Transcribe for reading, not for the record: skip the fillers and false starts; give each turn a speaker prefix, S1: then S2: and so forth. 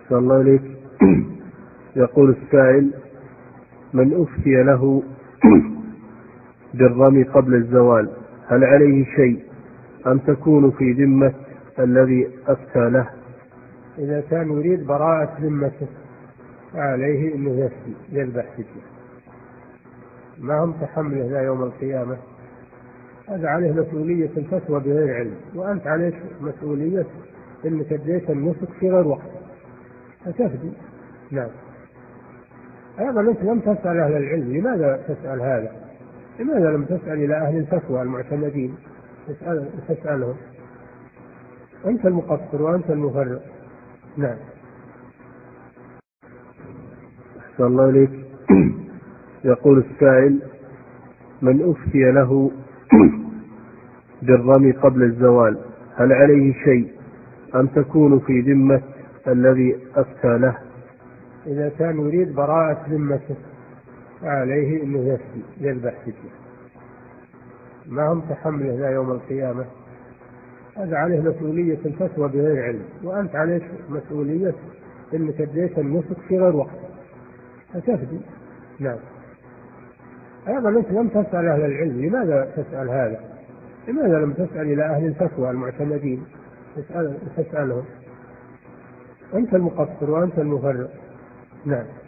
S1: أحسن الله إليك. يقول السائل: من أفتي له بالرمي قبل الزوال هل عليه شيء أم تكون في ذمة الذي أفتى له؟
S2: إذا كان يريد براءة ذمته عليه أنه يفتي يذبح فدية، ما هم تحمله لا يوم القيامة. هذا عليه مسؤولية الفتوى بغير علم، وأنت عليك مسؤولية أنك أديت النسك في غير وقت فتفدي. نعم. أيضا أنت لم تسأل أهل العلم، لماذا تسأل هذا؟ لماذا لم تسأل إلى أهل الفتوى المعتمدين تسألهم؟ أنت المقصر وأنت المفرط. نعم.
S1: أحسن الله إليك. يقول السائل: من أفتي له بالرمي قبل الزوال هل عليه شيء أم تكون في ذمة الذي أفتى له؟
S2: إذا كان يريد براءة ذمته عليه أنه يفتي يذبح فدية، ما هم تحمله لا يوم القيامة. هذا عليه مسؤولية الفتوى بغير علم، وأنت عليك مسؤولية أنك أديت النسك في غير وقت فتفدي. نعم. أيضا أنت لم تسأل أهل العلم، لماذا تسأل هذا؟ لماذا لم تسأل إلى أهل الفتوى المعتمدين تسألهم؟ أنت المقصر وأنت المفرط. نعم.